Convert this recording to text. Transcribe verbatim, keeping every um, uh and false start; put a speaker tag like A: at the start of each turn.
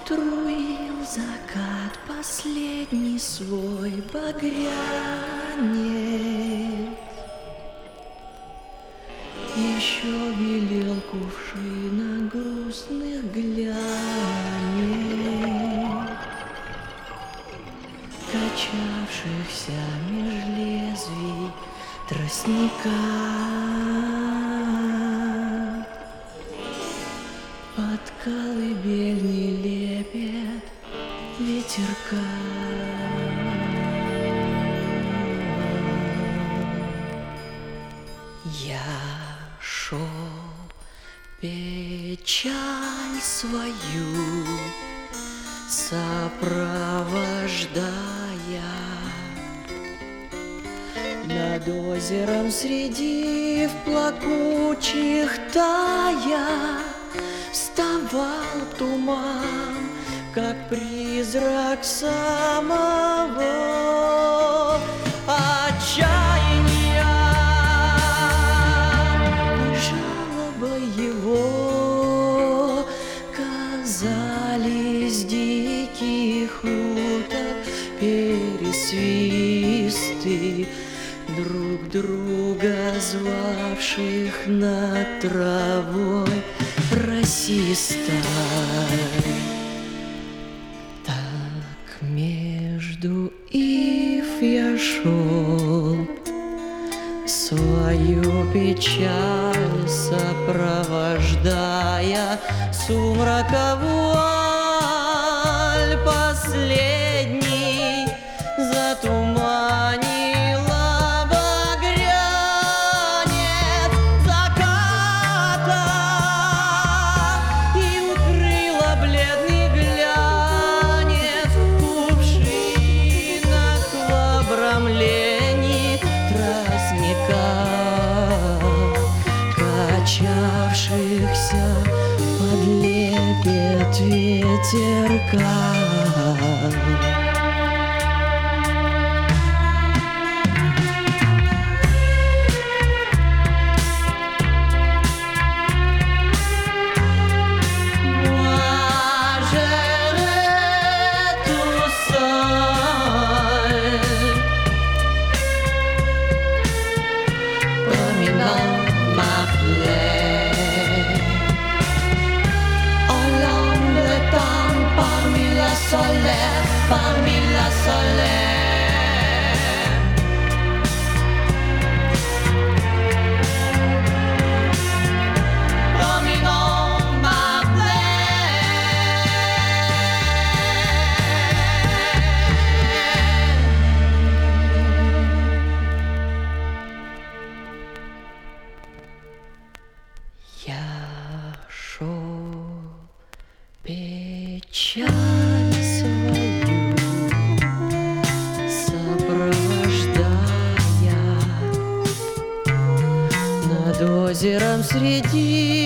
A: Струил закат последний свой багрянец. Еще белел кувшина грустных глянец, качавшихся меж лезвий тростника. Под колыбельный лепет ветерка. Я шел печаль свою сопровождая, над озером среди плакучих тая вставал туман, как призрак самого отчаяния. И жалоба его казались диких уток пересвисты, друг друга звавших над травой расистой. Так между ив я шел, свою печаль сопровождая, сумрака вуаль последний затуманила багрянец заката и укрыла бледный глянец кувшинок в обрамлении тростника, качавшихся под лепет ветерка.
B: Parmi la solaire, dominant ma plaie.
A: Я шел печаль свою сопровождая, над озером среди